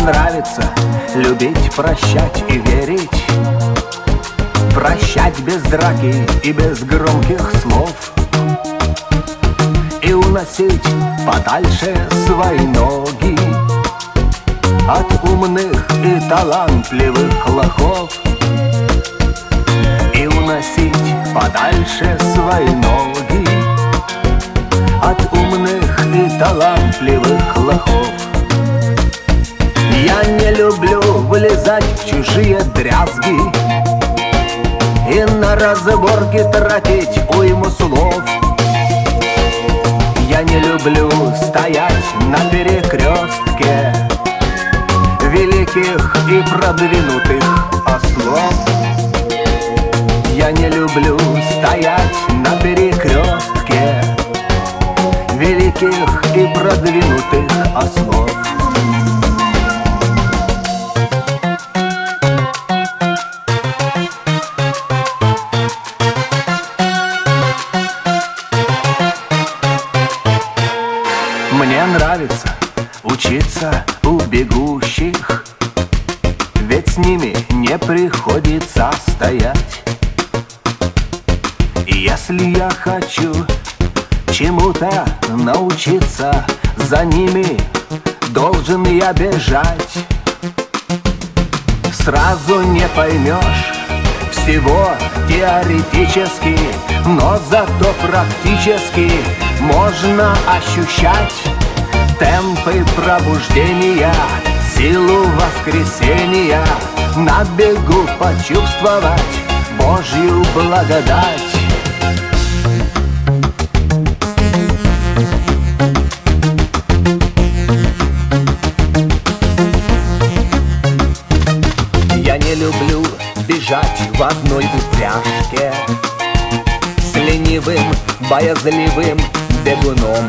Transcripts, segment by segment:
нравится любить, прощать и верить. Прощать без драки и без громких слов, и уносить подальше свои ноги от умных и талантливых лохов. И уносить подальше свои ноги от умных и талантливых лохов. Я не люблю влезать в чужие дрязги и на разборки тратить уйму слов. Я не люблю стоять на перекрестке великих и продвинутых ослов. Я не люблю стоять на перекрестке великих и продвинутых ослов. Мне нравится учиться у бегущих, ведь с ними не приходится стоять. И если я хочу чему-то научиться, за ними должен я бежать. Сразу не поймешь всего теоретически, но зато практически можно ощущать темпы пробуждения, силу воскресения, на бегу почувствовать Божью благодать. Я не люблю бежать в одной упряжке с ленивым, боязливым бегуном.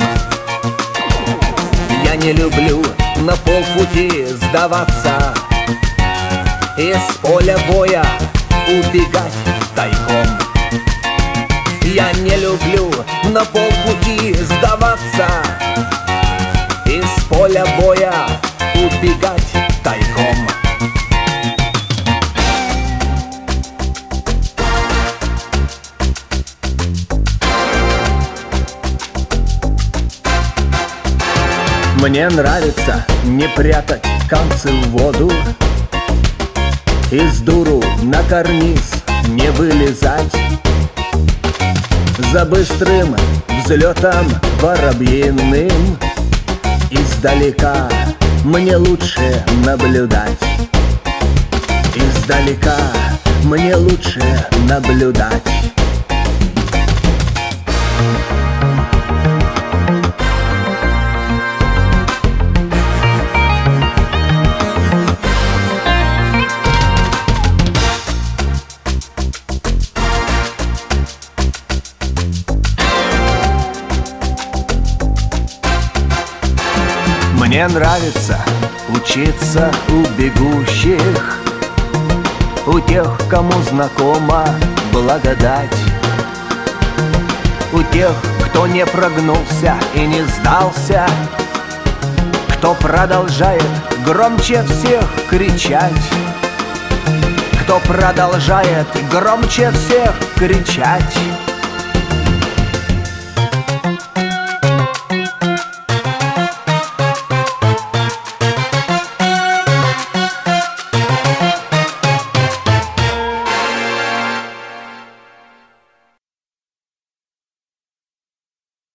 Я не люблю на полпути сдаваться, из поля боя убегать тайком. Я не люблю на полпути сдаваться, из поля боя убегать тайком. Мне нравится не прятать концы в воду и с дуру на карниз не вылезать. За быстрым взлетом воробьиным издалека мне лучше наблюдать. Издалека мне лучше наблюдать. Мне нравится учиться у бегущих, у тех, кому знакома благодать, у тех, кто не прогнулся и не сдался, кто продолжает громче всех кричать, кто продолжает громче всех кричать.